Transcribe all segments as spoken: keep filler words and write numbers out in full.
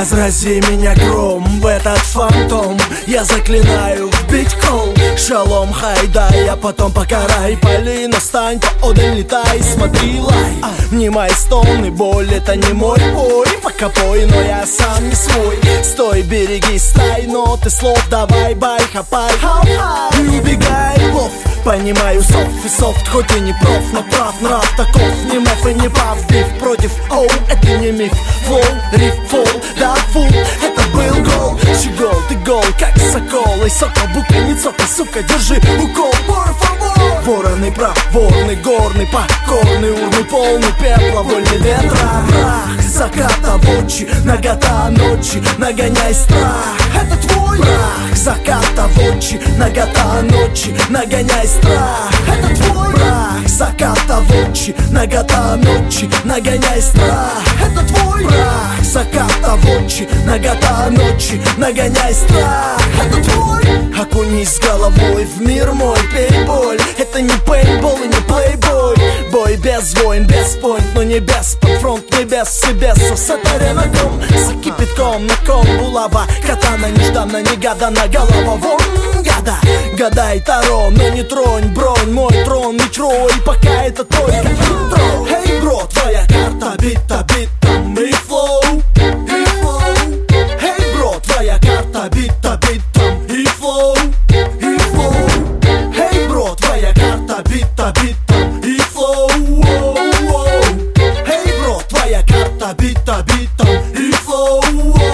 Разрази меня гром в этот фантом, я заклинаю вбить кол. Шалом, хайдай, а потом покарай. Полина, стань, поодаль летай, смотри, лай. Не мои стоны, боль, это не мой бой. Пока пой, но я сам не свой. Стой, береги, стай, ноты слов, давай, бай, хапай, и убегай, лов. Понимаю, софт и софт, хоть и не проф, но прав нрав таков. Не мэф и не пав, биф против оу, это не миф. Флоу, риф, фол, да фул, это был гол. Щегол, ты гол, как сокол. И сокол, бука, не цокай, сука, держи укол. Por favor. Вороны прав, ворный, горный, покорный, урны полный пепла, вольный ветра. Прах, заката в очи, нагота ночи, нагоняй страх. Это твой прах, заката в очи, нагота ночи, нагоняй страх. Это твой прах, заката в очи, нагота ночи, нагоняй страх. Это твой прах, заката в очи, нагота ночи, нагоняй страх. Это твой. Окунись с головой в мир мой, пей боль. Это не пейнтбол и не плейбой. Бой без войн, без пойнт, но не без под фронт небес и бесов. С этой на ком, с кипятком, на ком булава. Катана нежданно, негаданно, голова вон, гада. Гадай таро, но не тронь бронь, мой трон не трой, пока это только интро. Эй, бро, твоя карта бита битом и флоу, и флоу. Эй, бро, твоя карта бита битом и флоу, и флоу. Эй, бро, твоя карта бита битом и флоу. Эй, бро, твоя карта бита битом и флоу.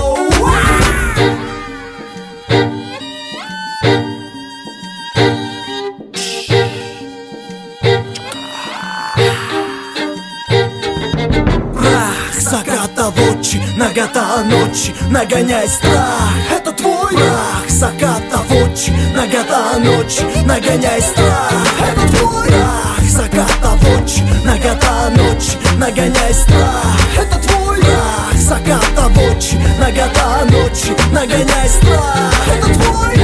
Заката в очи, нагота ночи, нагоняй страх. Это твой прах, заката в очи, нагота ночи, нагоняй страх. Это твой прах, заката в очи, нагота ночи, нагоняй страх. Это твой прах, заката в очи, нагота ночи, нагоняй страх. Это твой.